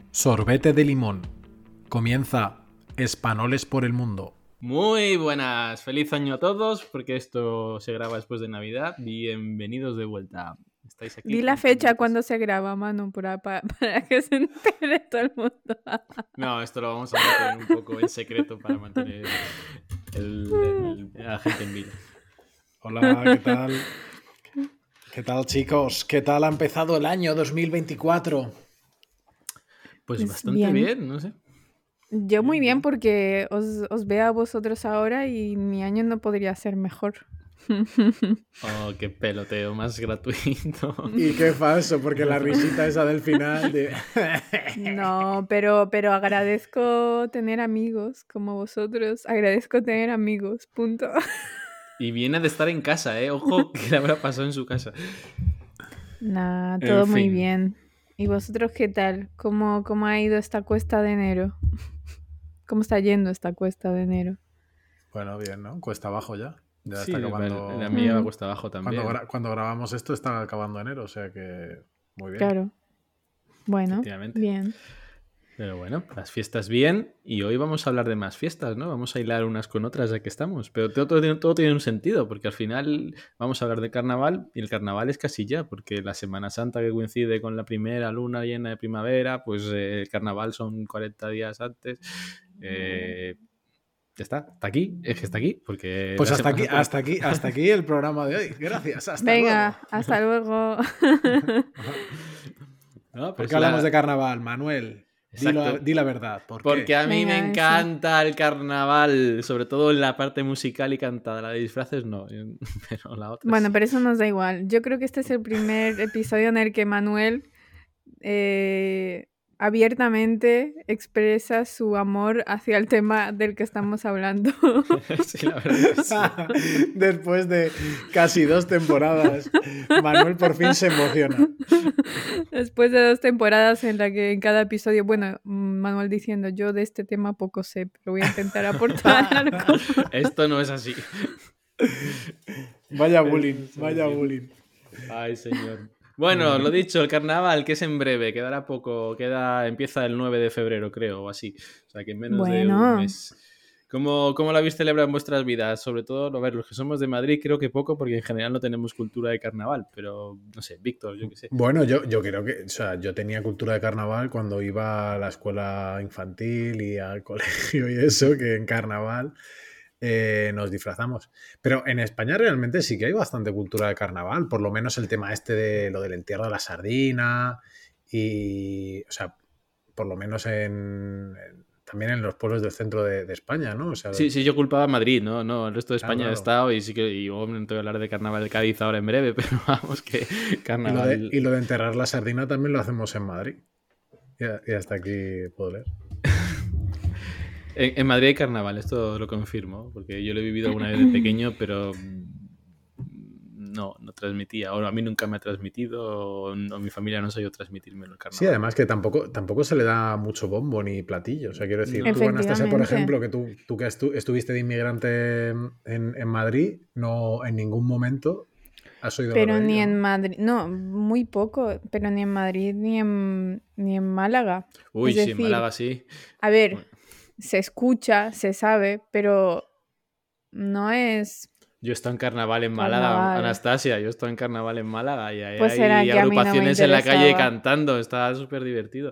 Sorbete de limón. Comienza Espanoles por el mundo. Muy buenas, feliz año a todos, porque esto se graba después de Navidad. Bienvenidos de vuelta. Estáis aquí. Di la fecha cuando se graba, Manu, para que se entere todo el mundo. No, esto lo vamos a mantener un poco en secreto para mantener a la gente en vilo. Hola, ¿qué tal? ¿Qué tal, chicos? ¿Qué tal ha empezado el año 2024? Pues bastante bien, no sé. Yo muy bien porque os veo a vosotros ahora y mi año no podría ser mejor. Oh, qué peloteo más gratuito. Y qué falso, porque la risita esa del final de... No, pero agradezco tener amigos como vosotros. Agradezco tener amigos, punto. Y viene de estar en casa, ¿eh? Ojo, que le habrá pasado en su casa. Nah, todo muy bien. ¿Y vosotros qué tal? ¿Cómo ha ido esta cuesta de enero? ¿Cómo está yendo esta cuesta de enero? Bueno, bien, ¿no? Cuesta abajo ya. Ya Sí, está acabando. la mía va cuesta abajo también. Cuando grabamos esto está acabando enero, o sea que muy bien. Claro. Bueno, bien. Pero bueno, las fiestas bien, y hoy vamos a hablar de más fiestas, ¿no? Vamos a hilar unas con otras ya que estamos. Pero todo tiene un sentido, porque al final vamos a hablar de carnaval, y el carnaval es casi ya, porque la Semana Santa que coincide con la primera luna llena de primavera, pues el carnaval son 40 días antes. Ya está, hasta aquí, es que está aquí, porque... Pues hasta aquí el programa de hoy. Gracias, Venga, hasta luego. No, ¿Por qué hablamos de carnaval, Manuel? Di la verdad. Porque a mí me encanta el carnaval, sobre todo en la parte musical y cantada. La de disfraces no, pero la otra Bueno, sí. pero eso nos da igual. Yo creo que este es el primer episodio en el que Manuel abiertamente expresa su amor hacia el tema del que estamos hablando. Sí, la verdad que sí. Después de casi 2 temporadas, Manuel por fin se emociona. Después de 2 temporadas en la que en cada episodio, bueno, Manuel diciendo, yo de este tema poco sé, pero voy a intentar aportar algo. Esto no es así. Vaya bullying. Ay, señor. Bueno, lo dicho, el carnaval, que es en breve, quedará poco, empieza el 9 de febrero, creo, o así. O sea, que en menos de un mes. ¿Cómo lo habéis celebrado en vuestras vidas? Sobre todo, a ver, los que somos de Madrid creo que poco, porque en general no tenemos cultura de carnaval, pero no sé, Víctor, yo qué sé. Bueno, yo creo que, o sea, yo tenía cultura de carnaval cuando iba a la escuela infantil y al colegio y eso, que en carnaval nos disfrazamos. Pero en España realmente sí que hay bastante cultura de carnaval, por lo menos el tema este de lo del entierro de la sardina y, o sea, por lo menos también en los pueblos del centro de España, ¿no? O sea, sí, yo culpaba a Madrid, ¿no? El resto de España claro. he estado y sí que... Y no te voy a hablar de carnaval de Cádiz ahora en breve, pero vamos que carnaval... Y lo de enterrar la sardina también lo hacemos en Madrid. Y hasta aquí puedo leer. En Madrid hay carnaval, esto lo confirmo, porque yo lo he vivido alguna vez de pequeño, pero no transmitía. O a mí nunca me ha transmitido, o mi familia no sabido transmitirme el carnaval. Sí, además que tampoco se le da mucho bombo ni platillo. O sea, quiero decir, tú, Anastasia, por ejemplo, que tú que estuviste de inmigrante en Madrid, no en ningún momento has oído hablar de ello, ni en Madrid, no, muy poco, pero ni en Madrid ni en Málaga. Uy, sí, en Málaga sí. A ver, bueno, se escucha, se sabe, pero no es... Yo he estado en carnaval en Málaga, Anastasia, yo he estado en carnaval en Málaga y ahí pues hay agrupaciones en la calle cantando, está súper divertido.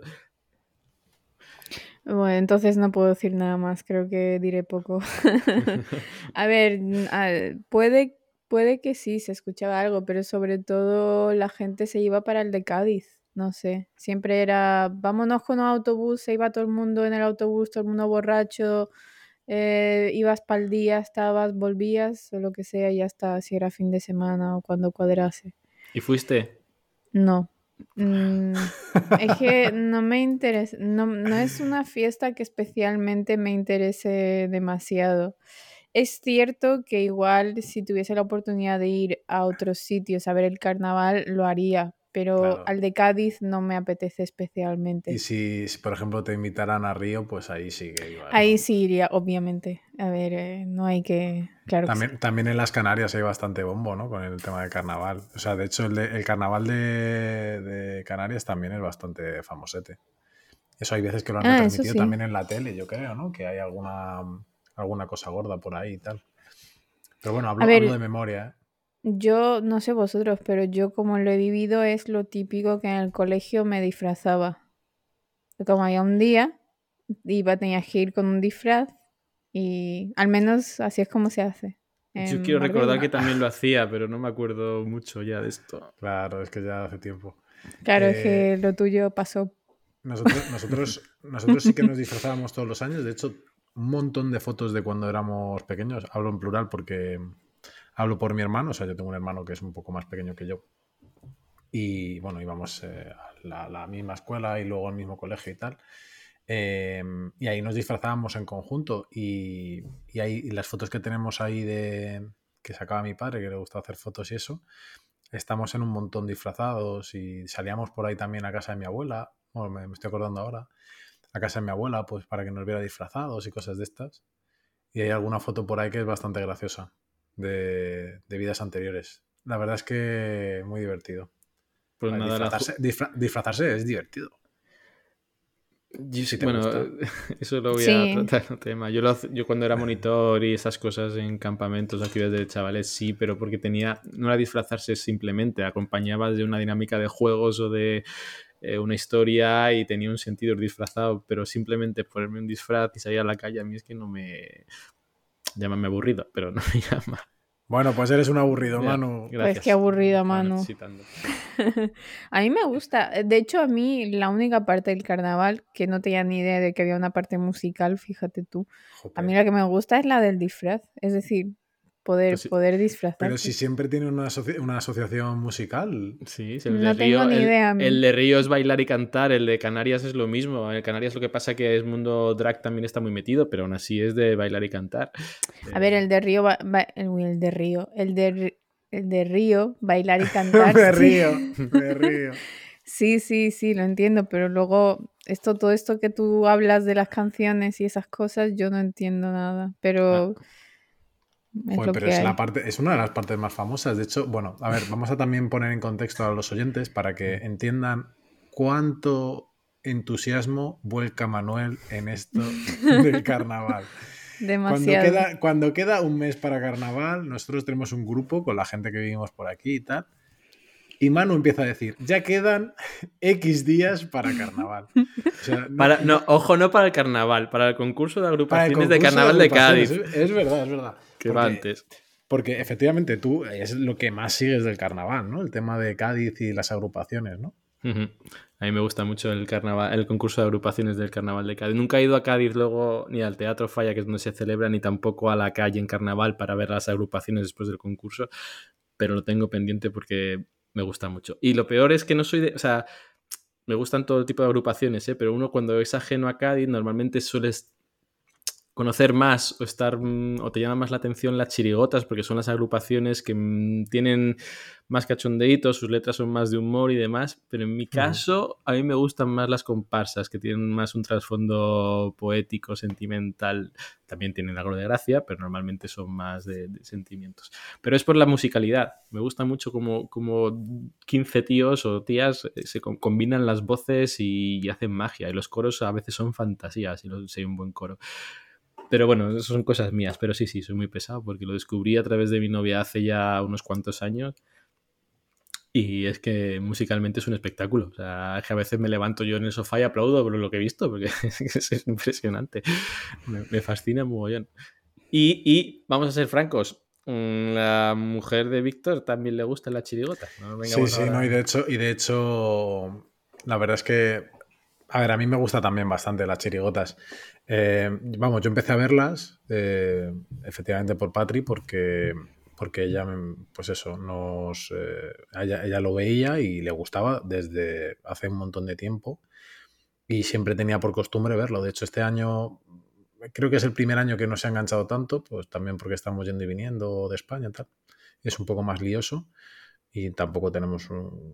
Bueno, entonces no puedo decir nada más, creo que diré poco. A ver, puede que sí, se escuchaba algo, pero sobre todo la gente se iba para el de Cádiz, no sé. Siempre era, vámonos con un autobús, se iba todo el mundo en el autobús, todo el mundo borracho, ibas para el día, volvías, o lo que sea, y ya está, si era fin de semana o cuando cuadrase. ¿Y fuiste? No. Es que no me interesa, no es una fiesta que especialmente me interese demasiado. Es cierto que igual si tuviese la oportunidad de ir a otros sitios a ver el carnaval, lo haría, pero claro, al de Cádiz no me apetece especialmente. Y si por ejemplo, te invitaran a Río, pues ahí sí que iba, ¿no? Ahí sí iría, obviamente. A ver, no hay que... Claro también, que sí. También en las Canarias hay bastante bombo, ¿no? Con el tema del carnaval. O sea, de hecho, el carnaval de Canarias también es bastante famosete. Eso hay veces que lo han Eso retransmitido sí. también en la tele, yo creo, ¿no? Que hay alguna cosa gorda por ahí y tal. Pero bueno, A hablo de ver, memoria, ¿eh? yo no sé vosotros, pero yo como lo he vivido es lo típico que en el colegio me disfrazaba. Como había un día, tenía que ir con un disfraz y al menos así es como se hace Yo en quiero recordar Marbella. que también lo hacía, pero no me acuerdo mucho ya de esto. Claro, es que ya hace tiempo. Claro, es Eh, que lo tuyo pasó. nosotros sí que nos disfrazábamos todos los años. De hecho, un montón de fotos de cuando éramos pequeños. Hablo en plural porque hablo por mi hermano. O sea, yo tengo un hermano que es un poco más pequeño que yo. Y bueno, íbamos a la misma escuela y luego al mismo colegio y tal. Y ahí nos disfrazábamos en conjunto. Y las fotos que tenemos ahí que sacaba mi padre, que le gusta hacer fotos y eso, estamos en un montón disfrazados y salíamos por ahí también a casa de mi abuela. Bueno, me estoy acordando ahora. A casa de mi abuela, pues para que nos viera disfrazados y cosas de estas. Y hay alguna foto por ahí que es bastante graciosa de vidas anteriores. La verdad es que muy divertido. Pues nada, Disfrazarse es divertido. Si te bueno, gusta. eso lo voy a Sí, tratar en otro tema. Yo cuando era monitor y esas cosas en campamentos, actividades de chavales, sí, pero porque no era disfrazarse simplemente, acompañaba de una dinámica de juegos o de una historia y tenía un sentido ir disfrazado, pero simplemente ponerme un disfraz y salir a la calle a mí es que no me... Llámame aburrido, pero no me llama. Bueno, pues eres un aburrido, Ya, Manu. pues qué gracias. aburrida, Estaba Manu. necesitando. A mí me gusta. De hecho, a mí la única parte del carnaval, que no tenía ni idea de que había una parte musical, fíjate tú, a mí Jope. la que me gusta es la del disfraz. Es decir, Pues sí, poder Pero si disfrazarse. siempre tiene una asociación musical. sí, el de No tengo Río, ni idea a el mí. de Río es bailar y cantar, el de Canarias es lo mismo. En Canarias lo que pasa que el mundo drag también está muy metido, pero aún así es de bailar y cantar. A ver, el de Río, el de Río, el de Río, bailar y cantar, Me sí. río, me río. Sí, sí, sí, lo entiendo, pero luego todo esto que tú hablas de las canciones y esas cosas, yo no entiendo nada, Ah, pero es joder, lo pero que hay. es una de las partes más famosas. De hecho, bueno, a ver, vamos a también poner en contexto a los oyentes para que entiendan cuánto entusiasmo vuelca Manuel en esto del carnaval. Demasiado. Cuando queda un mes para carnaval, nosotros tenemos un grupo con la gente que vivimos por aquí y tal. Y Manu empieza a decir, ya quedan X días para carnaval. O sea, No, ojo, no para el carnaval, para el concurso de para el agrupaciones de concurso de carnaval de agrupaciones. Cádiz, Es verdad, es verdad. que va antes. Porque efectivamente tú es lo que más sigues del carnaval, ¿no? El tema de Cádiz y las agrupaciones, ¿no? Ujú. A mí me gusta mucho el carnaval, el concurso de agrupaciones del carnaval de Cádiz. Nunca he ido a Cádiz luego ni al Teatro Falla, que es donde se celebra, ni tampoco a la calle en carnaval para ver las agrupaciones después del concurso, pero lo tengo pendiente porque me gusta mucho. Y lo peor es que no soy de... O sea, me gustan todo tipo de agrupaciones, pero uno cuando es ajeno a Cádiz normalmente sueles conocer más o estar o te llama más la atención las chirigotas porque son las agrupaciones que tienen más cachondeitos, sus letras son más de humor y demás, pero en mi caso a mí me gustan más las comparsas que tienen más un trasfondo poético, sentimental, también tienen algo de gracia, pero normalmente son más de sentimientos. Pero es por la musicalidad, me gusta mucho como 15 tíos o tías se combinan las voces y hacen magia y los coros a veces son fantasías si hay un buen coro. Pero bueno, eso son cosas mías, pero sí, soy muy pesado porque lo descubrí a través de mi novia hace ya unos cuantos años y es que musicalmente es un espectáculo. O sea, es que a veces me levanto yo en el sofá y aplaudo por lo que he visto porque es impresionante. Me fascina mogollón. Y vamos a ser francos, la mujer de Víctor también le gusta la chirigota. No Sí, vengamos sí, no, ahora... y de hecho, la verdad es que, a ver, a mí me gusta también bastante las chirigotas. Vamos, yo empecé a verlas, efectivamente por Patri, porque ella, pues eso, ella lo veía y le gustaba desde hace un montón de tiempo y siempre tenía por costumbre verlo. De hecho, este año creo que es el primer año que no se ha enganchado tanto, pues también porque estamos yendo y viniendo de España y tal. Es un poco más lioso y tampoco tenemos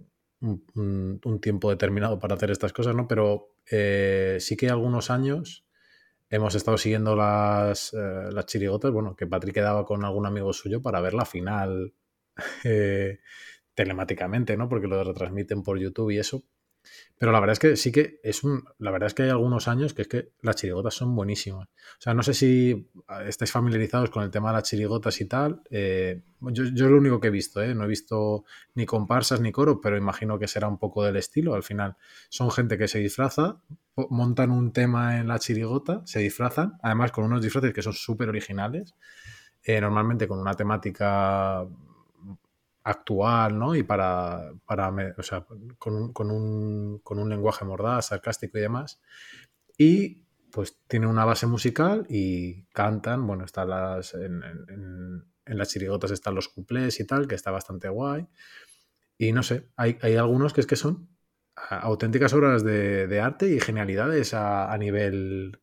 un tiempo determinado para hacer estas cosas, ¿no? Pero sí que algunos años hemos estado siguiendo las chirigotas, bueno, que Patrick quedaba con algún amigo suyo para ver la final telemáticamente, ¿no? Porque lo retransmiten por YouTube y eso. Pero la verdad es que sí que la verdad es que hay algunos años que es que las chirigotas son buenísimas. O sea, no sé si estáis familiarizados con el tema de las chirigotas y tal. Yo es lo único que he visto, ¿eh? No he visto ni comparsas ni coro, pero imagino que será un poco del estilo. Al final son gente que se disfraza, montan un tema en la chirigota, se disfrazan, además con unos disfraces que son súper originales, normalmente con una temática actual, ¿no? Y o sea, con un lenguaje mordaz, sarcástico y demás. Y pues tiene una base musical y cantan, bueno, están en las chirigotas están los cuplés y tal, que está bastante guay. Y no sé, hay algunos que es que son auténticas obras de arte y genialidades a nivel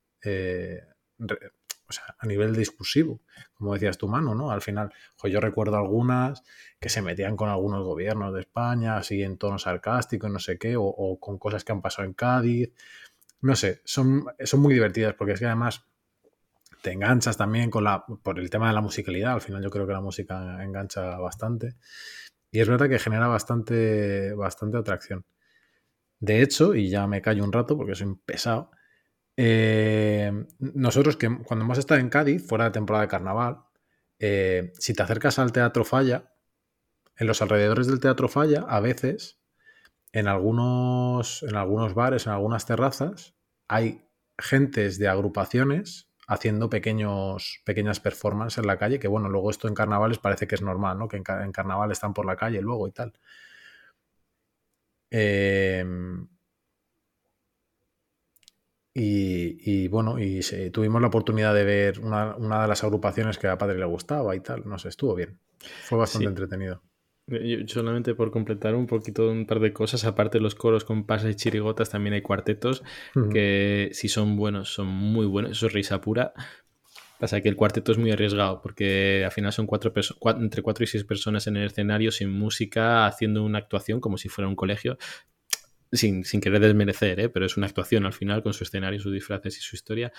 o sea, a nivel discursivo, como decías tu mano, ¿no? Al final, yo recuerdo algunas que se metían con algunos gobiernos de España, así en tono sarcástico, no sé qué, o con cosas que han pasado en Cádiz. No sé, son muy divertidas porque es que además te enganchas también por el tema de la musicalidad. Al final yo creo que la música engancha bastante. Y es verdad que genera bastante atracción. De hecho, y ya me callo un rato porque soy un pesado, nosotros que cuando hemos estado en Cádiz, fuera de temporada de carnaval, si te acercas al Teatro Falla, en los alrededores del Teatro Falla, a veces, en algunos bares, en algunas terrazas, hay gentes de agrupaciones haciendo pequeñas performances en la calle, que bueno, luego esto en carnavales parece que es normal, ¿no? Que en carnaval están por la calle luego y tal. Eh, y bueno, tuvimos la oportunidad de ver una de las agrupaciones que a padre le gustaba y tal. No sé, estuvo bien. Fue bastante Sí. entretenido. Yo solamente por completar un poquito un par de cosas, aparte de los coros, comparsas y chirigotas, también hay cuartetos que si son buenos, son muy buenos, eso es risa pura. Pasa que el cuarteto es muy arriesgado porque al final son entre 4 y 6 personas en el escenario sin música, haciendo una actuación como si fuera un colegio, sin querer desmerecer, ¿eh? Pero es una actuación al final con su escenario, sus disfraces y su historia.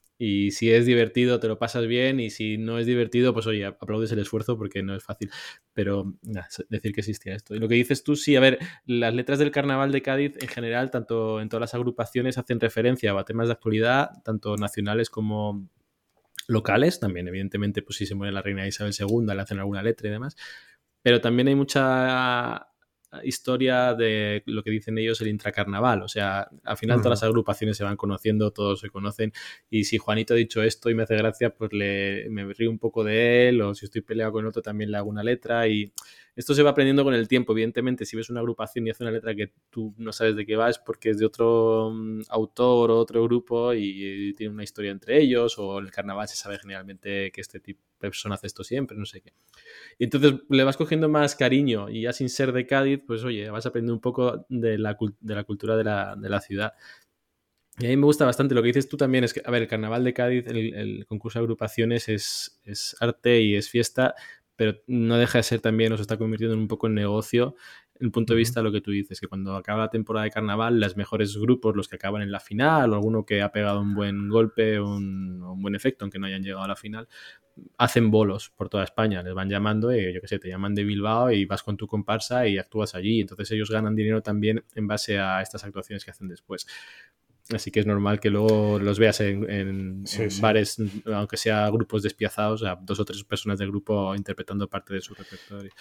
Y si es divertido, te lo pasas bien. Y si no es divertido, pues oye, aplaudes el esfuerzo porque no es fácil. Pero nada, decir que existía esto. Y lo que dices tú, sí, a ver, las letras del Carnaval de Cádiz en general, tanto en todas las agrupaciones, hacen referencia a temas de actualidad, tanto nacionales como locales. También, evidentemente, pues si se muere la reina Isabel II, le hacen alguna letra y demás. Pero también hay mucha historia de lo que dicen ellos el intracarnaval, o sea, al final todas las agrupaciones se van conociendo, todos se conocen, y si Juanito ha dicho esto y me hace gracia, pues me río un poco de él, o si estoy peleado con otro también le hago una letra, y esto se va aprendiendo con el tiempo. Evidentemente, si ves una agrupación y hace una letra que tú no sabes de qué va, es porque es de otro autor o otro grupo y tiene una historia entre ellos, o el carnaval se sabe generalmente que este tipo de persona hace esto siempre, no sé qué. Y entonces le vas cogiendo más cariño y ya sin ser de Cádiz, pues oye, vas aprendiendo un poco de la cultura de la ciudad. Y a mí me gusta bastante. Lo que dices tú también es que, a ver, el Carnaval de Cádiz, el concurso de agrupaciones es arte y es fiesta, pero no deja de ser también, o se está convirtiendo en un poco en negocio, en el punto de vista de lo que tú dices, que cuando acaba la temporada de carnaval, los mejores grupos, los que acaban en la final, o alguno que ha pegado un buen golpe, un buen efecto, aunque no hayan llegado a la final, hacen bolos por toda España, les van llamando, yo qué sé, te llaman de Bilbao y vas con tu comparsa y actúas allí. Entonces ellos ganan dinero también en base a estas actuaciones que hacen después. Así que es normal que luego los veas en bares, aunque sea grupos despiazados, a 2 o 3 personas del grupo interpretando parte de su repertorio.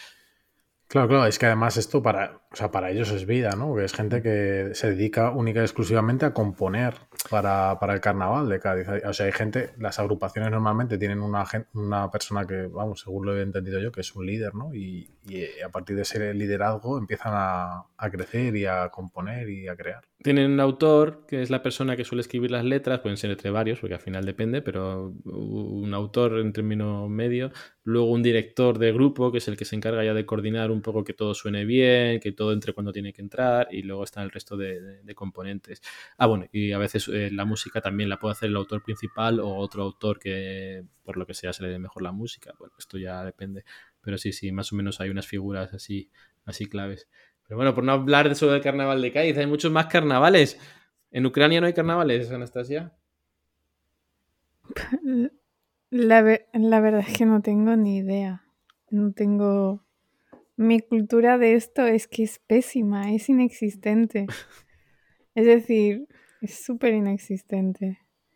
Claro, es que además esto o sea, para ellos es vida, ¿no? Que es gente que se dedica única y exclusivamente a componer para el carnaval de Cádiz. O sea, hay gente, las agrupaciones normalmente tienen una persona que, vamos, según lo he entendido yo, que es un líder, ¿no? Y a partir de ese liderazgo empiezan a crecer y a componer y a crear. Tienen un autor, que es la persona que suele escribir las letras, pueden ser entre varios, porque al final depende, pero un autor en término medio, luego un director de grupo, que es el que se encarga ya de coordinar un poco que todo suene bien, que todo entre cuando tiene que entrar, y luego están el resto de componentes. Bueno, y a veces la música también la puede hacer el autor principal o otro autor que por lo que sea se le dé mejor la música. Bueno, esto ya depende, pero sí, más o menos hay unas figuras así claves. Pero bueno, por no hablar de eso del carnaval de Cádiz, hay muchos más carnavales. ¿En Ucrania no hay carnavales, Anastasia? La verdad es que no tengo ni idea. No tengo... Mi cultura de esto es que es pésima, es inexistente. Es decir, es súper inexistente.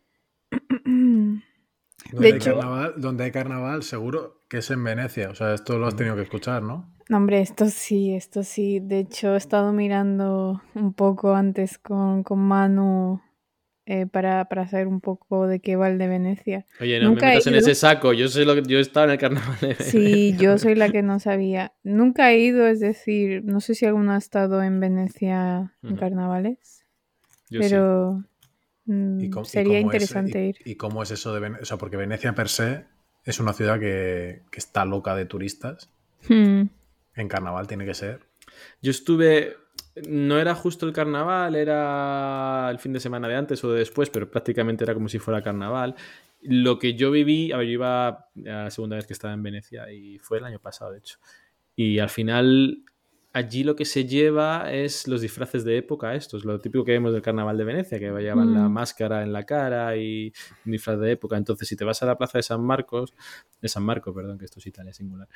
De hecho, Donde hay carnaval, seguro que es en Venecia. O sea, esto lo has tenido que escuchar, ¿no? no, hombre, esto sí. De hecho, he estado mirando un poco antes con Manu para saber un poco de qué va el de Venecia. Oye, no me Nunca he metas en ido. ese saco. Yo he estado en el carnaval de Sí, Venecia. yo soy la que no sabía. Nunca he ido, es decir, no sé si alguno ha estado en Venecia en carnavales, Yo sí. pero sería interesante ir. ¿Y cómo es eso de Venecia? O sea, porque Venecia per se es una ciudad que está loca de turistas. En carnaval tiene que ser. Yo estuve, no era justo el carnaval, era el fin de semana de antes o de después, pero prácticamente era como si fuera carnaval. Lo que yo viví, a ver, yo iba a la segunda vez que estaba en Venecia y fue el año pasado, de hecho. Y al final, allí lo que se lleva es los disfraces de época estos, lo típico que vemos del carnaval de Venecia, que llevan la máscara en la cara y un disfraz de época. Entonces, si te vas a la plaza de San Marco, perdón, que esto es Italia singular,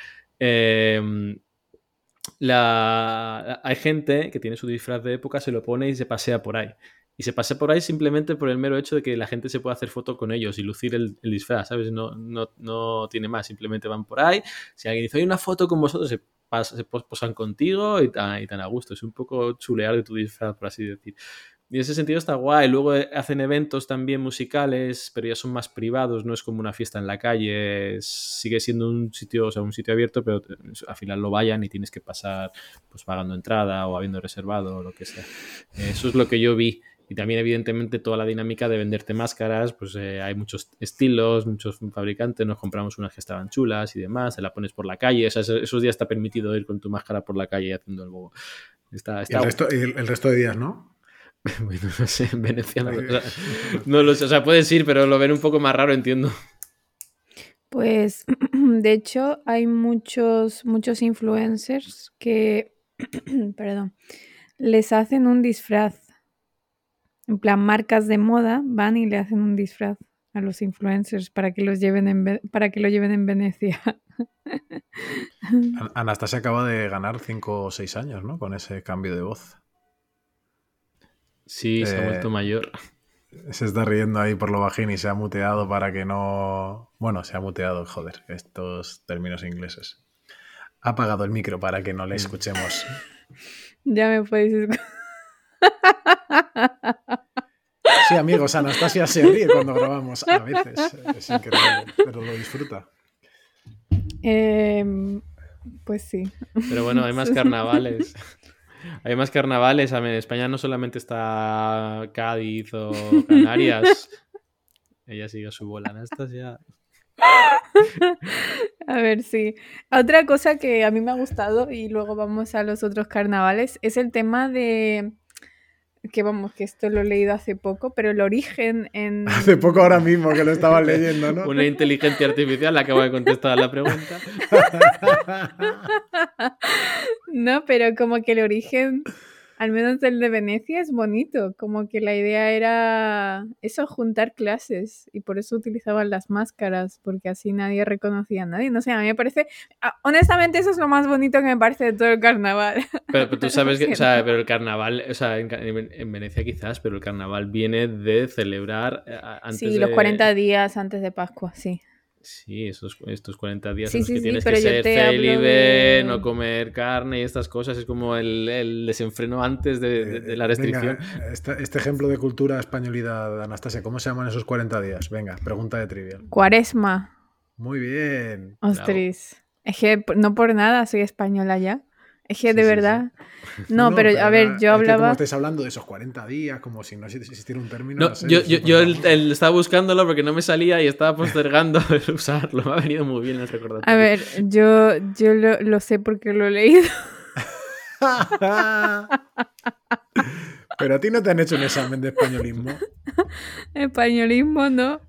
hay gente que tiene su disfraz de época, se lo pone y se pasea por ahí. Y se pasea por ahí simplemente por el mero hecho de que la gente se pueda hacer foto con ellos y lucir el disfraz, ¿sabes? No tiene más, simplemente van por ahí. Si alguien dice, hay una foto con vosotros, se posan contigo y tan a gusto. Es un poco chulear de tu disfraz, por así decir. Y en ese sentido está guay. Luego hacen eventos también musicales, pero ya son más privados, no es como una fiesta en la calle. Sigue siendo un sitio, o sea, un sitio abierto, pero al final lo vayan y tienes que pasar pues pagando entrada o habiendo reservado o lo que sea. Eso es lo que yo vi. Y también, evidentemente, toda la dinámica de venderte máscaras, pues hay muchos estilos, muchos fabricantes, nos compramos unas que estaban chulas y demás, te la pones por la calle, o sea, esos días está permitido ir con tu máscara por la calle haciendo el bobo. Y el resto de días, ¿no? Bueno, no sé, en Venecia no lo sé, o sea, puedes ir, pero lo ven un poco más raro, entiendo. Pues, de hecho, hay muchos influencers que, perdón, les hacen un disfraz. En plan, marcas de moda van y le hacen un disfraz a los influencers para que lo lleven en Venecia. Anastasia acaba de ganar 5 o 6 años, ¿no? Con ese cambio de voz. Sí, se ha vuelto mayor. Se está riendo ahí por lo bajín y se ha muteado para que no... Bueno, se ha muteado, joder, estos términos ingleses. Ha apagado el micro para que no le escuchemos. Ya me podéis escuchar. Sí, amigos, Anastasia se ríe cuando grabamos. A veces es increíble, pero lo disfruta. Pues sí. Pero bueno, hay más carnavales. Hay más carnavales. En España no solamente está Cádiz o Canarias. Ella sigue a su bola, Anastasia. A ver, sí. Otra cosa que a mí me ha gustado, y luego vamos a los otros carnavales, es el tema de... Que vamos, que esto lo he leído hace poco, pero el origen en... Hace poco ahora mismo que lo estabas leyendo, ¿no? Una inteligencia artificial acaba de contestar la pregunta. No, pero como que el origen, al menos el de Venecia, es bonito. Como que la idea era eso, juntar clases. Y por eso utilizaban las máscaras, porque así nadie reconocía a nadie. No sé, a mí me parece... honestamente, eso es lo más bonito que me parece de todo el carnaval. Pero tú sabes que, o sea, pero el carnaval, o sea, en Venecia quizás, pero el carnaval viene de celebrar antes de... Sí, los 40 días antes de Pascua, sí. Sí, estos 40 días Sí, en los sí, que sí, tienes pero que yo ser te hablo célibe, de... no comer carne y estas cosas. Es como el desenfreno antes de la restricción. Venga, este ejemplo de cultura españolidad, Anastasia, ¿cómo se llaman esos 40 días? Venga, pregunta de trivial. Cuaresma. Muy bien. Ostras. Es que no por nada soy española ya. Es que de verdad... Sí. No, pero a ver, yo hablaba... como estáis hablando de esos 40 días, como si no existiera un término... No, no sé, yo estaba buscándolo porque no me salía y estaba postergando el usarlo. Me ha venido muy bien el recordatorio. A ver, yo lo sé porque lo he leído. Pero a ti no te han hecho un examen de españolismo. Españolismo, ¿no?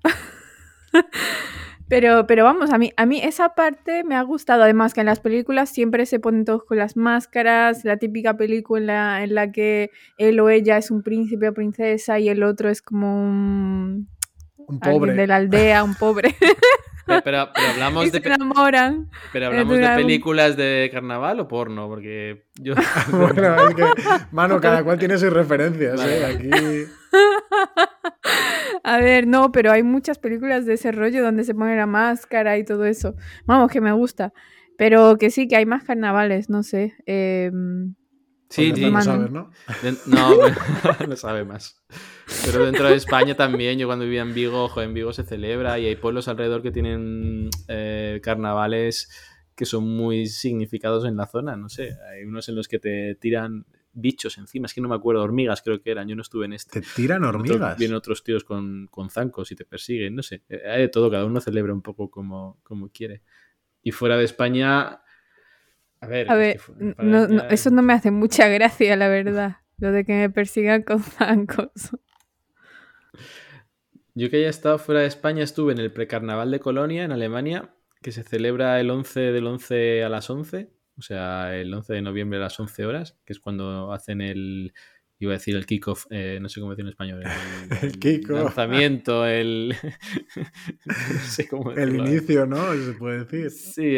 Pero vamos, a mí esa parte me ha gustado. Además, que en las películas siempre se ponen todos con las máscaras. La típica película en la que él o ella es un príncipe o princesa y el otro es como un pobre. Alguien de la aldea, un pobre. Pero y hablamos se de enamoran. pero hablamos de películas de carnaval o porno, porque yo Bueno, es que, mano, cada cual tiene sus referencias, Vale. Aquí. A ver, no, pero hay muchas películas de ese rollo donde se pone la máscara y todo eso. Vamos, que me gusta. Pero que sí, que hay más carnavales, no sé. sí, Pues ya sí. lo Manu. sabes, ¿no? No, bueno, no sabe más. Pero dentro de España también, yo cuando vivía en Vigo, ojo, en Vigo se celebra y hay pueblos alrededor que tienen carnavales que son muy significados en la zona, no sé. Hay unos en los que te tiran bichos encima, es que no me acuerdo, hormigas creo que eran, yo no estuve en este. Te tiran hormigas. Vienen otros tíos con zancos y te persiguen, no sé. Hay de todo, cada uno celebra un poco como quiere. Y fuera de España, a ver, A es ver, que fuera de España eso no me hace mucha gracia, la verdad. Lo de que me persigan con zancos. Yo que haya estado fuera de España estuve en el precarnaval de Colonia, en Alemania, que se celebra el 11 del 11 a las 11, o sea, el 11 de noviembre a las 11 horas, que es cuando hacen iba a decir el kick-off, no sé cómo decir en español, El kick-off. lanzamiento, no sé cómo El decirlo. inicio, ¿no? Se puede decir. Sí,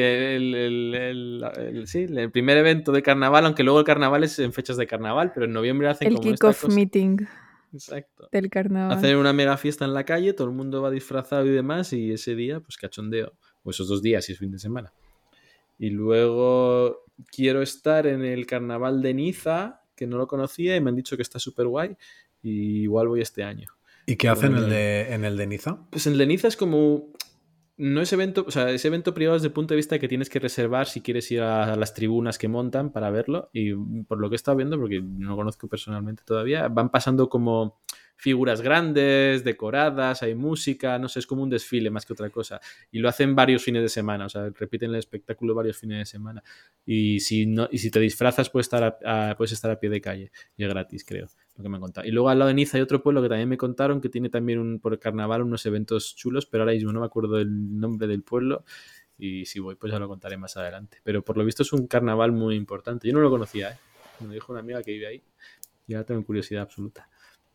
sí, el primer evento de carnaval, aunque luego el carnaval es en fechas de carnaval, pero en noviembre hacen El como esta kick-off cosa. meeting Exacto. del carnaval. Hacen una mega fiesta en la calle, todo el mundo va disfrazado y demás, y ese día, pues cachondeo. O esos 2 días, si es fin de semana. Y luego quiero estar en el carnaval de Niza, que no lo conocía y me han dicho que está súper guay, y igual voy este año. ¿Y qué hacen en el de Niza? Pues el de Niza es como... No es evento, o sea, es evento privado desde el punto de vista que tienes que reservar si quieres ir a las tribunas que montan para verlo. Y por lo que he estado viendo, porque no lo conozco personalmente todavía, van pasando como figuras grandes, decoradas, hay música, no sé, es como un desfile más que otra cosa. Y lo hacen varios fines de semana, o sea, repiten el espectáculo varios fines de semana. Y si te disfrazas, puedes estar a pie de calle. Y es gratis, creo, lo que me han contado. Y luego al lado de Niza hay otro pueblo que también me contaron que tiene también por el carnaval unos eventos chulos, pero ahora mismo no me acuerdo del nombre del pueblo. Y si voy, pues ya lo contaré más adelante. Pero por lo visto es un carnaval muy importante. Yo no lo conocía, ¿eh? Me lo dijo una amiga que vive ahí. Y ahora tengo curiosidad absoluta.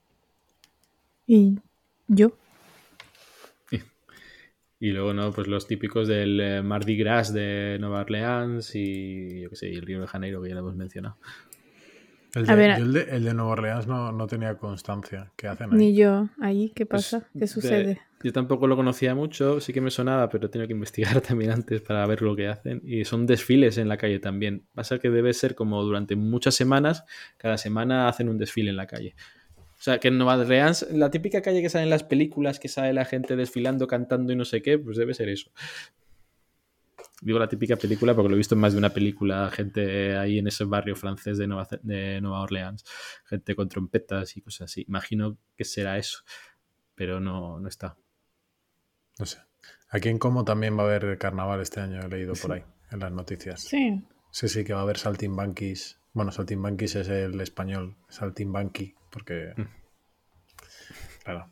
¿Y yo? Y luego, ¿no? Pues los típicos del Mardi Gras de Nueva Orleans y, yo qué sé, y el Río de Janeiro, que ya lo hemos mencionado. El de Nueva Orleans no tenía constancia. ¿Qué hacen ahí? Ni yo. ¿Ahí qué Pues, pasa? ¿Qué sucede? Yo tampoco lo conocía mucho, sí que me sonaba, pero he tenido que investigar también antes para ver lo que hacen. Y son desfiles en la calle también. Pasa que debe ser como durante muchas semanas, cada semana hacen un desfile en la calle. O sea, que en Nueva Orleans, la típica calle que sale en las películas, que sale la gente desfilando, cantando y no sé qué, pues debe ser eso. Digo la típica película porque lo he visto en más de una película, gente ahí en ese barrio francés de Nueva Orleans, gente con trompetas y cosas así. Imagino que será eso, pero no está. No sé. Aquí en Como también va a haber carnaval este año, he leído por ahí, en las noticias. Sí. Sí, que va a haber saltimbanquis. Bueno, saltimbanquis es el español, saltimbanqui, porque... Claro.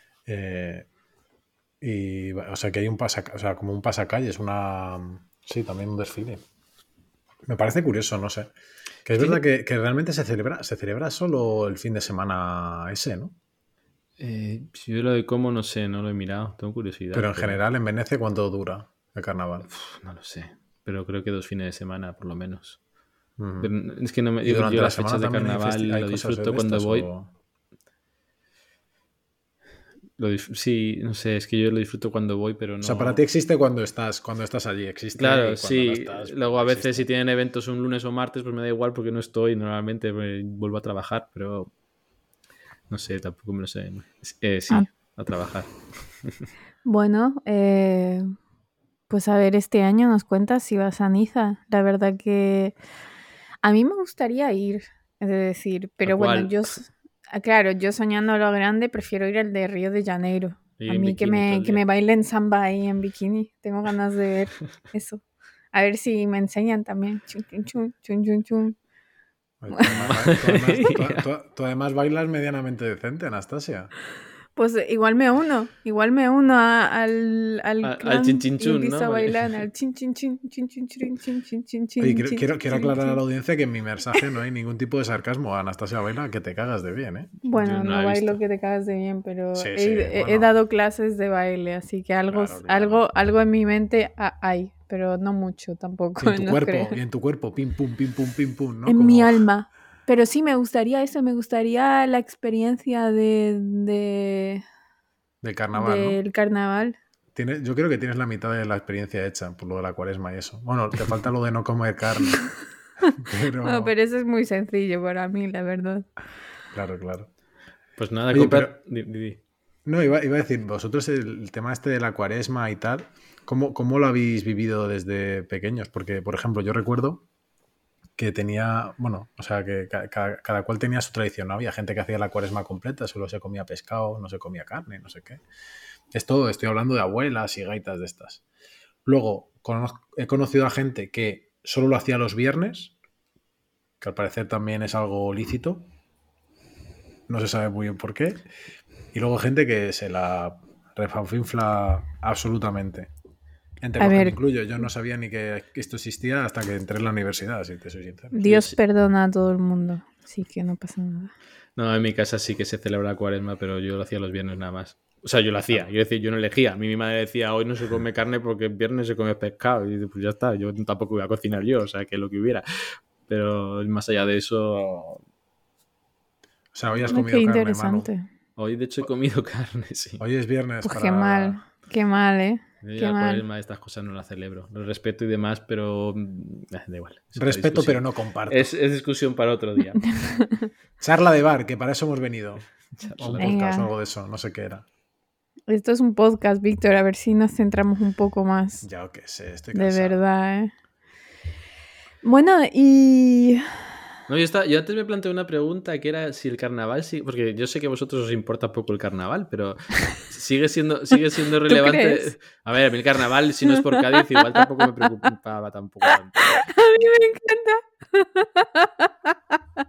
Y, o sea, que hay como un pasacalles, sí, también un desfile. Me parece curioso, no sé. Que es verdad que realmente se celebra solo el fin de semana ese, ¿no? Si yo lo de cómo, no sé, no lo he mirado, tengo curiosidad. Pero en general, en Venecia, ¿cuánto dura el carnaval? No lo sé, pero creo que 2 fines de semana, por lo menos. Uh-huh. Pero es que ¿Y durante yo la las semana fechas de también carnaval hay lo cosas disfruto de cuando estas, voy. o... Sí, no sé, es que yo lo disfruto cuando voy, pero no... O sea, para ti existe cuando estás allí, existe. Claro, y sí. No estás, luego a veces existe. si tienen eventos un lunes o martes, pues me da igual porque no estoy, normalmente vuelvo a trabajar, pero no sé, tampoco me lo sé. Sí, a trabajar. Bueno, pues a ver, este año nos cuentas si vas a Niza. La verdad que a mí me gustaría ir, es decir, pero bueno, claro, yo soñando a lo grande prefiero ir al de Río de Janeiro. Y a en mí que bikini me bailen samba ahí en bikini. Tengo ganas de ver eso. A ver si me enseñan también. Chun, chun, chun, chun, chun, chun. Tú además bailas medianamente decente, Anastasia. Pues igual me uno al Al clan chin y chin chun, empiezo a ¿no? bailar al chin chin chin chin chin chin chin chin chin Oye, chin chin quiero chin aclarar a la chin. audiencia que en mi mensaje no hay ningún tipo de sarcasmo. Anastasia baila que te cagas de bien, ¿eh? Yo Bueno, no no la he bailo visto. que te cagas de bien, pero Sí, he bueno, dado clases de baile, así que algo, claro. algo en mi mente hay, pero no mucho Y tampoco, en tu no cuerpo, creo. pim, pum, ¿no? En mi Como alma. Pero sí me gustaría eso, me gustaría la experiencia del carnaval, ¿no? del carnaval. Yo creo que tienes la mitad de la experiencia hecha por lo de la cuaresma y eso. Bueno, te falta lo de no comer carne, No, pero pero eso es muy sencillo para mí, la verdad. claro. Pues nada, Oye, pero compra... Di. no, iba a decir, vosotros el tema este de la cuaresma y tal, ¿cómo lo habéis vivido desde pequeños? Porque, por ejemplo, yo recuerdo que tenía, bueno, o sea, que cada cual tenía su tradición, ¿no? Había gente que hacía la cuaresma completa, solo se comía pescado, no se comía carne, no sé qué. Esto estoy hablando de abuelas y gaitas de estas. Luego, he conocido a gente que solo lo hacía los viernes, que al parecer también es algo lícito. No se sabe muy bien por qué. Y luego gente que se la refanfinfla absolutamente. Entre A los que me ver, incluyo. Yo no sabía ni que esto existía hasta que entré en la universidad, si te soy sincero. Dios Sí. perdona a todo el mundo, así que no pasa nada. No, en mi casa sí que se celebra la cuaresma, pero yo lo hacía los viernes nada más. O sea, yo lo hacía, quiero decir, yo no elegía. A mí mi madre decía, hoy no se come carne porque el viernes se come pescado. Y pues ya está, yo tampoco iba a cocinar yo, o sea, que lo que hubiera. Pero más allá de eso, O sea, hoy has Qué comido carne, Manu. interesante. hoy de hecho he comido carne, sí. Hoy es viernes Pues para... qué mal, ¿eh? Yo Qué la mal. cuaresma, estas cosas no las celebro. Lo respeto y demás, pero da igual. Es otra Respeto, discusión. pero no comparto. Es discusión para otro día. Charla de bar, que para eso hemos venido. O un Venga. podcast o algo de eso, no sé qué era. Esto es un podcast, Víctor, a ver si nos centramos un poco más. Ya que sé, estoy De cansado. verdad, ¿eh? Bueno, y... No, yo antes me planteé una pregunta que era si el carnaval, porque yo sé que a vosotros os importa poco el carnaval, pero sigue siendo relevante. crees? A ver, a mí el carnaval, si no es por Cádiz, igual tampoco me preocupaba tampoco tanto. A mí me encanta.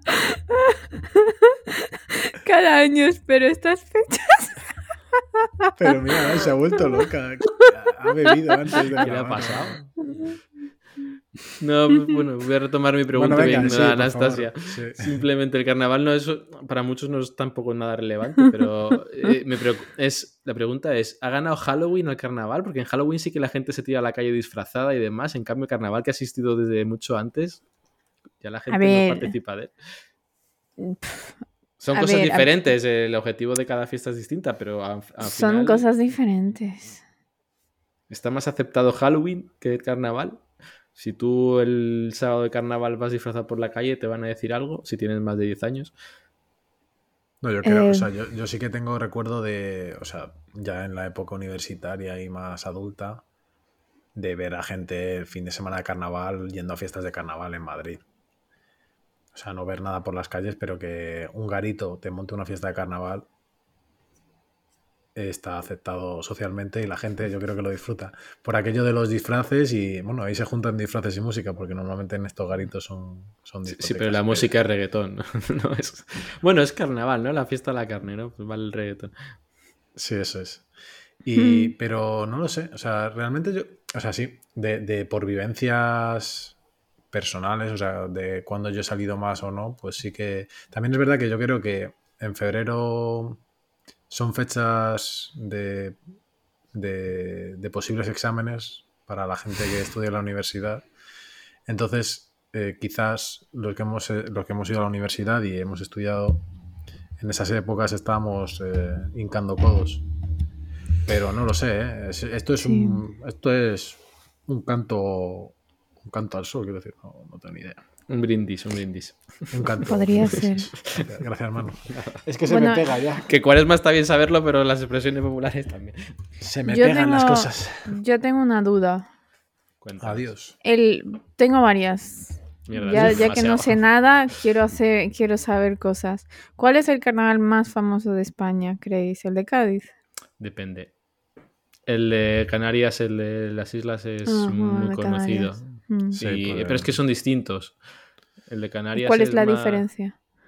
Cada año espero estas fechas. Pero mira, se ha vuelto loca. Ha bebido antes de ¿Qué le ha grabar. pasado? No, bueno, voy a retomar mi pregunta Bueno, venga, bien, sí, a por Anastasia. favor, sí. Simplemente el carnaval no es, para muchos no es tampoco nada relevante, pero la pregunta es, ¿ha ganado Halloween al carnaval? Porque en Halloween sí que la gente se tira a la calle disfrazada y demás, en cambio el carnaval que ha existido desde mucho antes, ya la gente no participa de él. Son cosas diferentes, el objetivo de cada fiesta es distinta, pero al son final cosas diferentes. está más aceptado Halloween que el carnaval. Si tú el sábado de carnaval vas disfrazado por la calle, te van a decir algo, si tienes más de 10 años. No, yo creo, o sea, yo sí que tengo recuerdo de, o sea, ya en la época universitaria y más adulta, de ver a gente el fin de semana de carnaval yendo a fiestas de carnaval en Madrid. O sea, no ver nada por las calles, pero que un garito te monte una fiesta de carnaval está aceptado socialmente y la gente yo creo que lo disfruta. Por aquello de los disfraces y, bueno, ahí se juntan disfraces y música, porque normalmente en estos garitos son discotecas. Sí, pero la música es reggaetón. No es... Bueno, es carnaval, ¿no? La fiesta de la carne, ¿no? Pues vale el reggaetón. Sí, eso es. Pero no lo sé, o sea, realmente yo, o sea, sí, de por vivencias personales, o sea, de cuando yo he salido más o no, pues sí que... También es verdad que yo creo que en febrero son fechas de posibles exámenes para la gente que estudia en la universidad. Entonces, quizás los que hemos ido a la universidad y hemos estudiado, en esas épocas estábamos hincando codos. Pero no lo sé, ¿eh? Esto es un canto al sol, quiero decir, no tengo ni idea. Un brindis. Un canto. Podría ser. Gracias, hermano. Es que se me pega ya. Que cuaresma está bien saberlo, pero las expresiones populares también. Se me pegan las cosas. Yo tengo una duda. Cuéntanos. Adiós. Tengo varias. Mierda, Ya que no sé nada, quiero saber cosas. ¿Cuál es el carnaval más famoso de España, creéis? ¿El de Cádiz? Depende. El de Canarias, el de las islas es muy conocido. Mm. Sí, pero es que son distintos. El de Canarias ¿Cuál es la más... diferencia?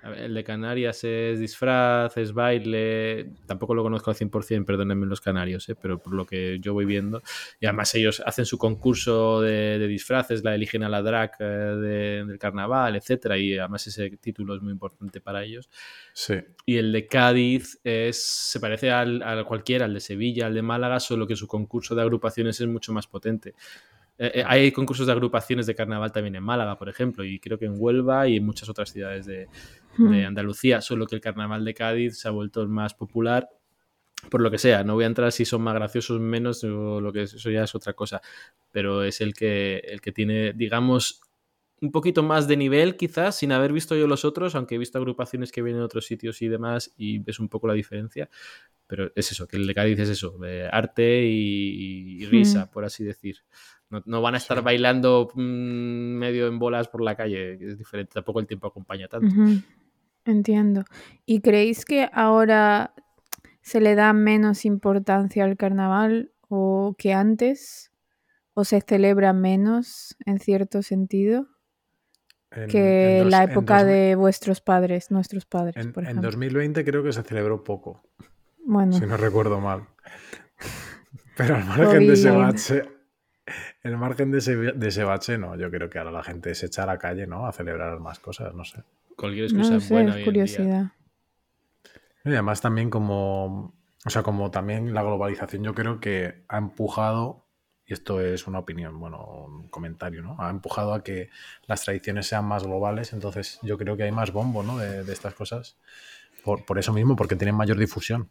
A ver, el de Canarias es disfraz, es baile. Tampoco lo conozco al 100%, perdónenme los canarios, pero por lo que yo voy viendo. Y además ellos hacen su concurso de disfraces, la eligen a la drag del carnaval, etcétera. Y además ese título es muy importante para ellos. Sí. Y el de Cádiz se parece al cualquiera, al de Sevilla, al de Málaga, solo que su concurso de agrupaciones es mucho más potente. Hay concursos de agrupaciones de carnaval también en Málaga, por ejemplo, y creo que en Huelva y en muchas otras ciudades de Andalucía, solo que el carnaval de Cádiz se ha vuelto el más popular, por lo que sea. No voy a entrar si son más graciosos, menos, o lo que eso ya es otra cosa, pero es el que tiene, digamos, un poquito más de nivel, quizás, sin haber visto yo los otros, aunque he visto agrupaciones que vienen de otros sitios y demás, y ves un poco la diferencia. Pero es eso, que el de Cádiz es eso, arte y risa, por así decir. No van a estar bailando medio en bolas por la calle, que es diferente, tampoco el tiempo acompaña tanto. Entiendo. ¿Y creéis que ahora se le da menos importancia al carnaval o que antes? ¿O se celebra menos en cierto sentido que la época de vuestros padres, nuestros padres, por ejemplo? En 2020 creo que se celebró poco, bueno, si no recuerdo mal. Pero al margen de ese bache, el margen de ese bache, no, yo creo que ahora la gente se echa a la calle, ¿no? A celebrar más cosas, no sé. Cualquier excusa es buena hoy curiosidad. en día. Y además también como también la globalización yo creo que ha empujado, y esto es una opinión, bueno, un comentario, ¿no? Ha empujado a que las tradiciones sean más globales, entonces yo creo que hay más bombo, ¿no? De estas cosas, por eso mismo, porque tienen mayor difusión.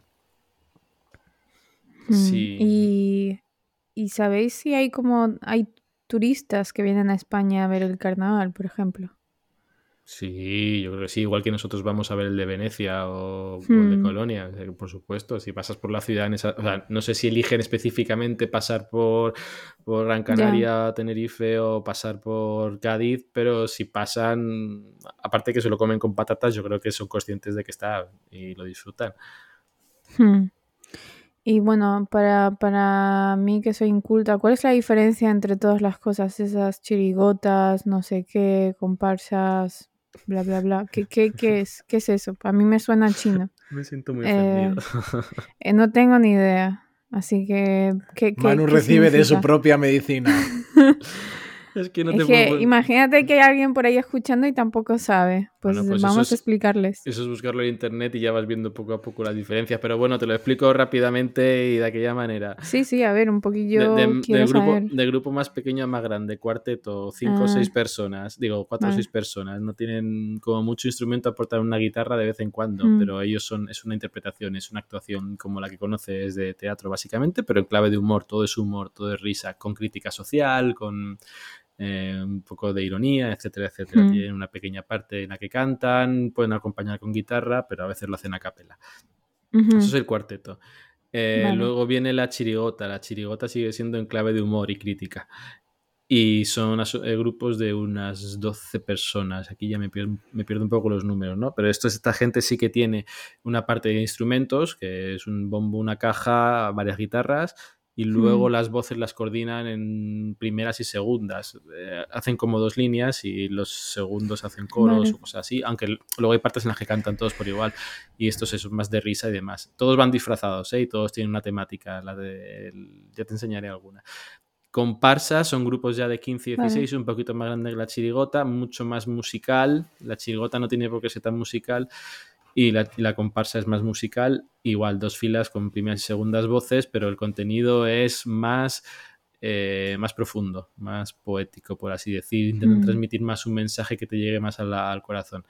Sí. ¿Y sabéis si hay turistas que vienen a España a ver el carnaval, por ejemplo? Sí, yo creo que sí, igual que nosotros vamos a ver el de Venecia o el de Colonia, por supuesto, si pasas por la ciudad o sea, no sé si eligen específicamente pasar por Gran Canaria, Tenerife o pasar por Cádiz, pero si pasan, aparte que se lo comen con patatas, yo creo que son conscientes de que está y lo disfrutan. Y bueno, para mí que soy inculta, ¿cuál es la diferencia entre todas las cosas? Esas chirigotas, no sé qué, comparsas, bla, bla, bla. ¿Qué es? ¿Qué es eso? A mí me suena chino. Me siento muy ofendido. No tengo ni idea. Así que, Manu ¿qué recibe significa? de su propia medicina. Es que imagínate que hay alguien por ahí escuchando y tampoco sabe. Pues, bueno, pues vamos a explicarles. Eso es buscarlo en internet y ya vas viendo poco a poco las diferencias. Pero bueno, te lo explico rápidamente y de aquella manera. Sí, a ver, un poquillo quiero saber. De grupo más pequeño a más grande, cuarteto, 5 o 6 personas. Digo, 4 o 6 personas. No tienen como mucho instrumento, aportan una guitarra de vez en cuando, pero ellos es una interpretación, es una actuación como la que conoces de teatro básicamente, pero en clave de humor, todo es risa, con crítica social, con un poco de ironía, etcétera, etcétera. Tienen una pequeña parte en la que cantan, pueden acompañar con guitarra, pero a veces lo hacen a capela. Eso es el cuarteto. Luego viene la chirigota. La chirigota sigue siendo en clave de humor y crítica. Y son grupos de unas 12 personas. Aquí ya me pierdo un poco los números, ¿no? Pero esta gente sí que tiene una parte de instrumentos, que es un bombo, una caja, varias guitarras, y luego las voces las coordinan en primeras y segundas. Hacen como 2 líneas y los segundos hacen coros o cosas así, aunque luego hay partes en las que cantan todos por igual, y estos es más de risa y demás. Todos van disfrazados, y todos tienen una temática, ya te enseñaré alguna. Comparsas son grupos ya de 15 y 16, un poquito más grande que la chirigota, mucho más musical. La chirigota no tiene por qué ser tan musical y la comparsa es más musical. Igual, 2 filas con primeras y segundas voces, pero el contenido es más profundo, más poético, por así decir. Intentan transmitir más un mensaje que te llegue más al corazón.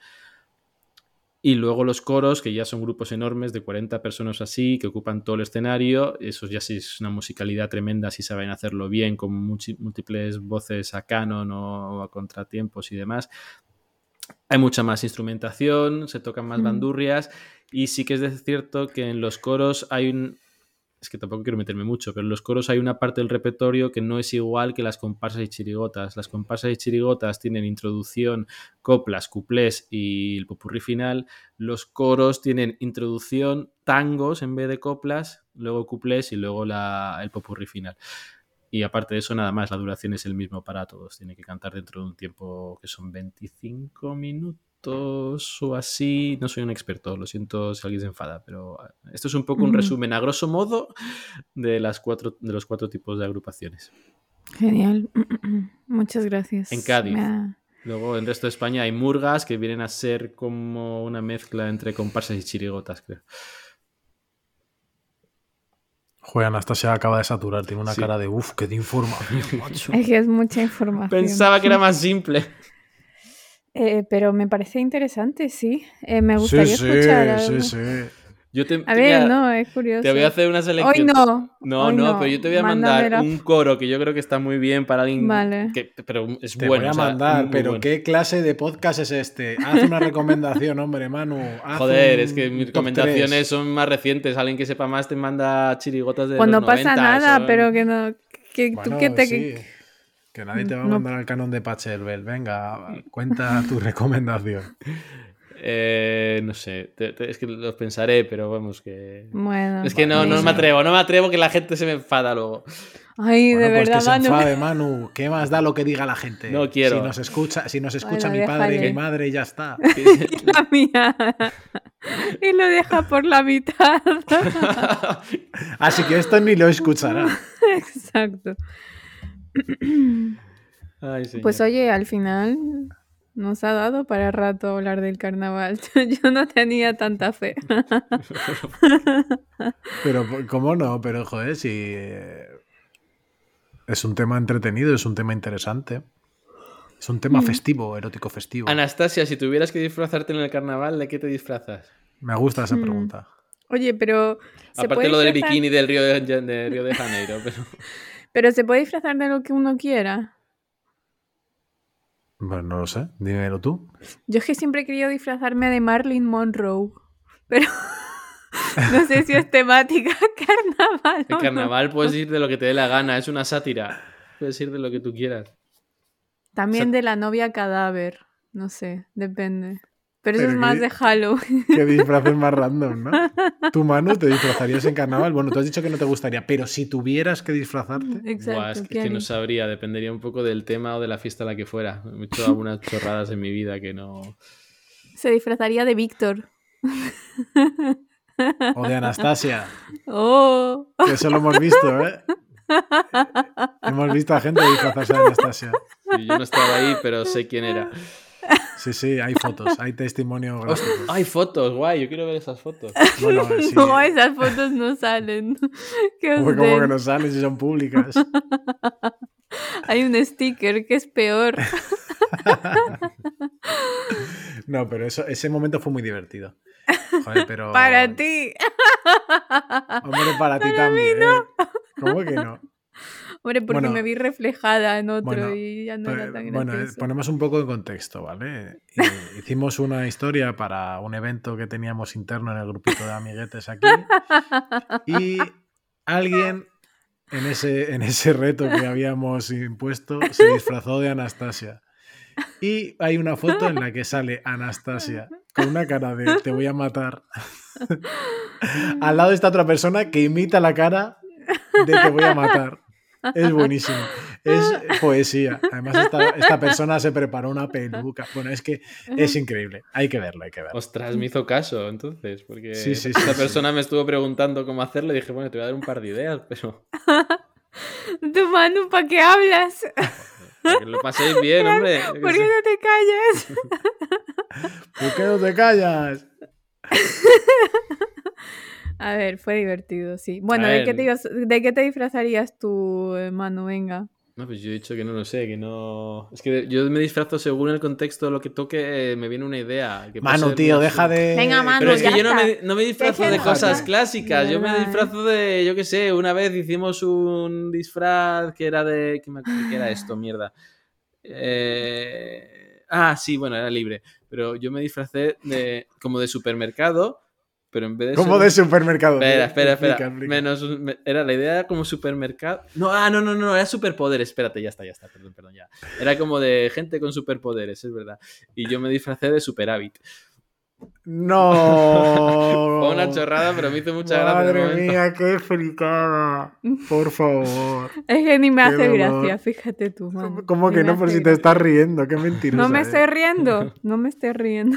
Y luego los coros, que ya son grupos enormes de 40 personas así, que ocupan todo el escenario. Eso ya sí es una musicalidad tremenda si saben hacerlo bien, con múltiples voces a canon o a contratiempos y demás. Hay mucha más instrumentación, se tocan más bandurrias, y sí que es cierto que en los coros hay es que tampoco quiero meterme mucho, pero en los coros hay una parte del repertorio que no es igual que las comparsas y chirigotas. Las comparsas y chirigotas tienen introducción, coplas, cuplés y el popurrí final. Los coros tienen introducción, tangos en vez de coplas, luego cuplés y luego el popurrí final. Y aparte de eso, nada más, la duración es el mismo para todos. Tiene que cantar dentro de un tiempo que son 25 minutos. minutos o así. No soy un experto, lo siento si alguien se enfada, pero esto es un poco un resumen a grosso modo de los 4 tipos de agrupaciones. Genial. Muchas gracias. En Cádiz. Luego, en el resto de España hay murgas que vienen a ser como una mezcla entre comparsas y chirigotas, creo. Joder, Anastasia acaba de saturar, tiene una cara de qué de información, macho. Es que es mucha información. Pensaba que era más simple. Pero me parece interesante, sí. Me gustaría escuchar. Sí. A ver, no, es curioso. Te voy a hacer una selección. Hoy no. Pero yo te voy a mandar un coro que yo creo que está muy bien para alguien. Vale. Pero es te bueno. Te voy a mandar, pero bueno. ¿Qué clase de podcast es este? Haz una recomendación, hombre, Manu. Joder, es que mis recomendaciones son más recientes. Alguien que sepa más te manda chirigotas de pues los no pasa 90, nada, pero que no. Bueno, tú que nadie te va a mandar al canon de Pachelbel. Venga, cuenta tu recomendación. No sé, es que los pensaré, pero vamos que... Bueno, es que no me atrevo que la gente se me enfada luego. Ay, de verdad, pues que Manu. se enfade, Manu. ¿Qué más da lo que diga la gente? No quiero. Si nos escucha mi padre y mi madre, ya está. La mía. Y lo deja por la mitad. Así que esto ni lo escuchará. Exacto. Ay, pues oye, al final nos ha dado para rato hablar del carnaval. Yo no tenía tanta fe. Pero, ¿cómo no? Pero, joder, si... es un tema entretenido, es un tema interesante. Es un tema festivo, erótico festivo. Anastasia, si tuvieras que disfrazarte en el carnaval, ¿de qué te disfrazas? Me gusta esa pregunta. Oye, pero... Aparte lo del bikini del Río de Janeiro. Pero se puede disfrazar de lo que uno quiera. Bueno, no lo sé. Dímelo tú. Yo es que siempre he querido disfrazarme de Marilyn Monroe. Pero... no sé si es temática carnaval. El carnaval puedes ir de lo que te dé la gana, es una sátira. Puedes ir de lo que tú quieras. También de la novia cadáver. No sé, depende. Pero eso es más de Halloween. Qué disfraces más random, ¿no? Tú, Manu, te disfrazarías en carnaval. Bueno, tú has dicho que no te gustaría, pero si tuvieras que disfrazarte... Exacto. Buah, es que no sabría, dependería un poco del tema o de la fiesta a la que fuera. He hecho algunas chorradas en mi vida que no... Se disfrazaría de Víctor. O de Anastasia. Oh. Que eso lo hemos visto, ¿eh? Hemos visto a gente disfrazarse de Anastasia. Sí, yo no estaba ahí, pero sé quién era. Sí, hay fotos, hay testimonio gráficos. Hay fotos, guay, yo quiero ver esas fotos. Bueno, sí. No, esas fotos no salen. ¿Cómo que no salen si son públicas? Hay un sticker que es peor. No, pero ese momento fue muy divertido. Joder, pero... Para ti. Hombre, para ti también. No. ¿Cómo que no? Hombre, porque me vi reflejada en otro y ya no era tan gracioso. Bueno, ponemos un poco de contexto, ¿vale? Hicimos una historia para un evento que teníamos interno en el grupito de amiguetes aquí y alguien en ese reto que habíamos impuesto se disfrazó de Anastasia. Y hay una foto en la que sale Anastasia con una cara de te voy a matar. Al lado está otra persona que imita la cara de te voy a matar. Es buenísimo. Es poesía. Además, esta persona se preparó una peluca. Bueno, es que es increíble. Hay que verlo. Ostras, me hizo caso entonces, porque sí, esta persona me estuvo preguntando cómo hacerlo y dije, bueno, te voy a dar un par de ideas, pero... Tú, Manu, ¿para qué hablas? Para que lo paséis bien, hombre. ¿Por qué no te callas? ¿Por qué no te callas? A ver, fue divertido, sí. Bueno, ¿de qué te disfrazarías tú, Manu? Venga. No, pues yo he dicho que no lo sé, que no... Es que yo me disfrazo según el contexto de lo que toque, me viene una idea. Manu, tío, deja de... Venga, Manu, pero es que yo está. no me disfrazo de cosas clásicas, yo me disfrazo de, yo qué sé, una vez hicimos un disfraz que era de... ¿Qué era esto? Mierda. Sí, bueno, era libre. Pero yo me disfracé como de supermercado... Pero en vez de ¿Cómo de supermercado? Espera. Explica. Era la idea como supermercado. No, era superpoderes. Espérate, ya está. Perdón, ya. Era como de gente con superpoderes, es verdad. Y yo me disfracé de Superávit. ¡No! Fue una chorrada, pero me hizo mucha gracia. Madre de momento. mía, qué fricada. Por favor. Es que ni me Qué hace dolor. gracia, fíjate tú, mano. ¿Cómo Ni que me no? Por hace si te gracia. estás riendo, qué mentirosa. No me estoy riendo, no me estoy riendo.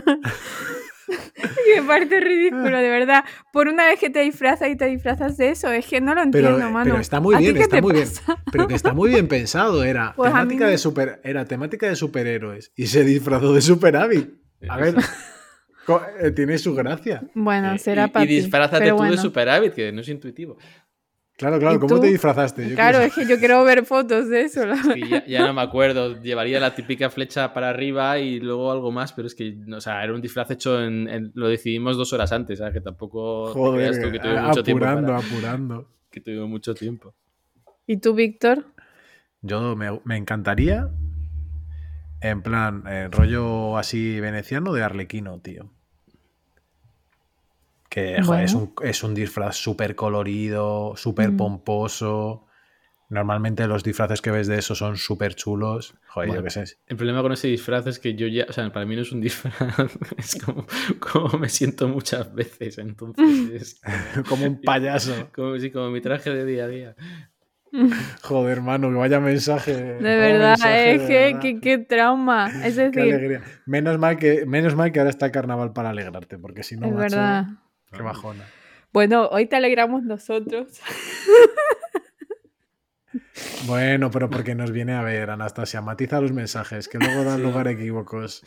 Me parece ridículo, de verdad. Por una vez que te disfrazas y te disfrazas de eso, es que no lo entiendo, mano. Pero está muy ¿A ti bien, qué está te muy bien. pasa? Pero que está muy bien pensado. Era Pues a temática mí de no. era temática de superhéroes. Y se disfrazó de Superávit. A ver, tiene su gracia. Bueno, será Y para ti. disfrázate Pero tú de bueno. superávit, que no es intuitivo. Claro, ¿Y ¿cómo tú? te disfrazaste? Yo Claro, quiero es que yo quiero ver fotos de eso. Y ya no me acuerdo. Llevaría la típica flecha para arriba y luego algo más, pero es que, o sea, era un disfraz hecho lo decidimos 2 horas antes, ¿sabes? Que tampoco te Joder, creas tú que tuve mucho tiempo apurando. que tuve mucho tiempo. ¿Y tú, Víctor? Yo me encantaría, en plan, rollo así veneciano de arlequino, tío. Que joder, Bueno. es un disfraz súper colorido, súper pomposo. Normalmente los disfraces que ves de eso son súper chulos. Joder, Bueno, yo qué sé. el problema con ese disfraz es que yo ya, o sea, para mí no es un disfraz, es como me siento muchas veces, entonces es Como un payaso. como mi traje de día a día. Joder, hermano, que vaya mensaje. De verdad, es qué trauma. Es Qué decir, alegría. Menos mal que ahora está el carnaval para alegrarte, porque si no, es macho, verdad. qué bajona. Bueno, hoy te alegramos nosotros. Bueno, pero porque nos viene a ver, Anastasia. Matiza los mensajes, que luego dan lugar a equívocos.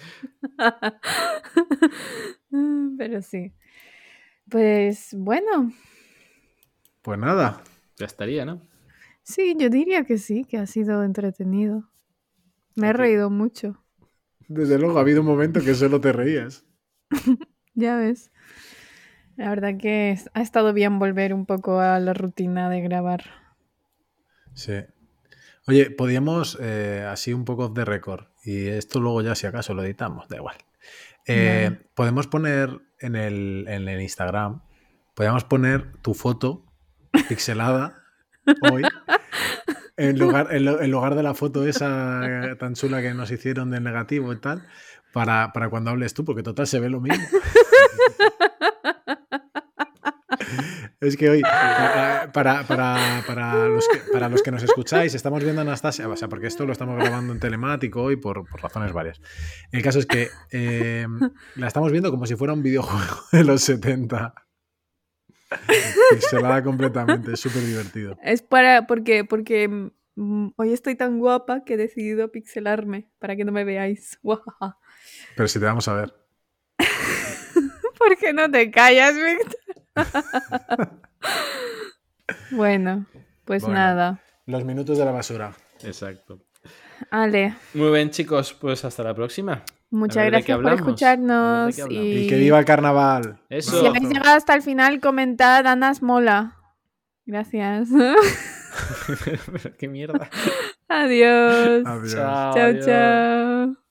Pero sí. Pues bueno, Pues nada. Ya estaría, ¿no? sí, yo diría que sí, que ha sido entretenido. Me he Ok. reído mucho, Desde luego, ha habido un momento que solo te reías. ya ves. La verdad que ha estado bien volver un poco a la rutina de grabar. Sí. Oye, podíamos, así un poco off the record, y esto luego ya si acaso lo editamos, da igual. Vale. Podemos poner en el Instagram, podríamos poner tu foto pixelada hoy, en lugar de la foto esa tan chula que nos hicieron del negativo y tal, para cuando hables tú, porque total se ve lo mismo. Es que hoy, para los que nos escucháis, estamos viendo a Anastasia, o sea, porque esto lo estamos grabando en telemático hoy por razones varias. El caso es que la estamos viendo como si fuera un videojuego de los 70. Pixelada completamente, es súper divertido. Es porque hoy estoy tan guapa que he decidido pixelarme para que no me veáis. Guajaja. Pero si te vamos a ver. ¿Por qué no te callas, Víctor? Bueno, pues Bueno. nada. Los minutos de la basura. Exacto. Ale, Muy bien, chicos, pues hasta la próxima. muchas A ver de qué gracias por hablamos. A ver escucharnos. de qué hablamos. Y que viva el carnaval. Eso. Si habéis llegado hasta el final, comentad Anas mola. Gracias. Qué mierda. Adiós. Adiós. Chao. Chao, adiós. chao.